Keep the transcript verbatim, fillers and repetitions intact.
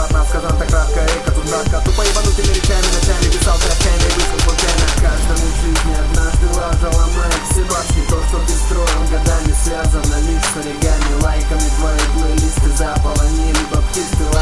бесплатно сказано так кратко, река тут братка. Тупо ебанутыми речами ночами писал треками, вышел случайно. Каждому в жизни однажды лажа ломает все башни. То, что ты строил годами, связано лишь с оригами, лайками. Твои плейлисты заполонили баптисты.